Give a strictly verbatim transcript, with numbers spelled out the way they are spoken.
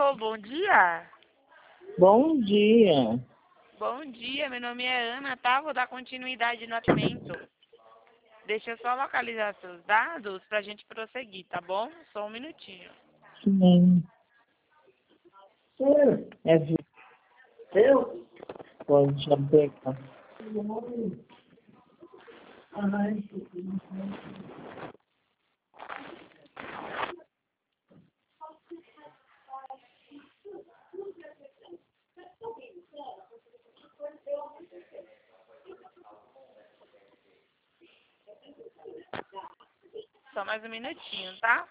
Alô, bom dia. Bom dia. Bom dia, meu nome é Ana, tá? Vou dar continuidade no atendimento. Deixa eu só localizar seus dados pra gente prosseguir, tá bom? Só um minutinho. Sim. É vi- Eu? Pode aplicar. Ai, Só mais um minutinho, tá?